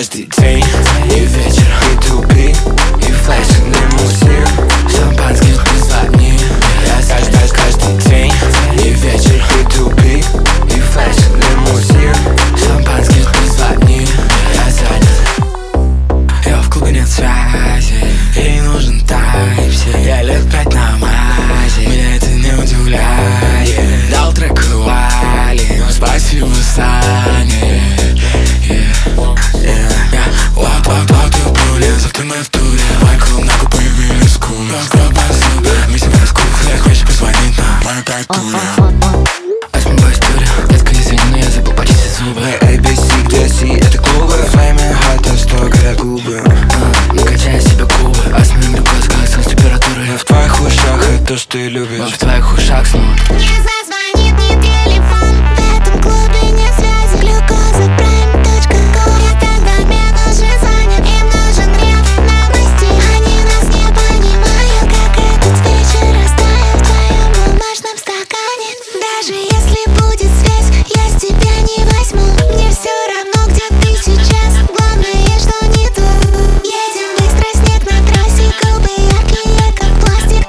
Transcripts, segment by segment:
Каждый день и вечер, и тупик, и флешинг лимузин, шампанских без одни. Я каждый день и вечер, и тупик, и флешинг лимузин, шампанских без одни. Я занят. Я в клубе, нет связи, ей нужен тайп-си. Я лет 5 на мазе, меня это не удивляет. Дал трек Вали, но спасибо Сане. Ты моя в туре, Майкл, много появились кулы. Мы себя раскупили, хочешь позвонить нам? Моя кайтуля. Возьми бой студия, детка, извини, но я забыл почистить зубы. ABC, где C, это клубы. Flaming hot, а что горят губы. Накачай себе кубы, а с моим глюкоз, как с температурой. Но в твоих ушах это то, что ты любишь. Но в твоих ушах снова не зазвонит мне телефон. В этом клубе нет связи, глюкоза, prime.com. Я тогда мне нужен звонит, им нужен рев новостей. Они нас не понимают, как этот вечер растаял в твоем бумажном стакане. Даже если будет связь, я с тебя не возьму. Мне все равно, где ты сейчас, главное, что не тут. Едем быстро, снег на трассе, губы яркие, как пластик.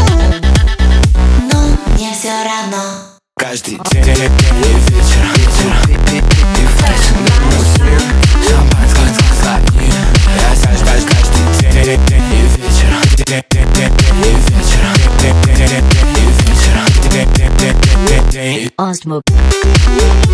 Но мне все равно. каждый день и вечер, и флешинг лимузин, шампанских без одни. Я каждый день и вечер, и вечер, и вечер, и Osmo.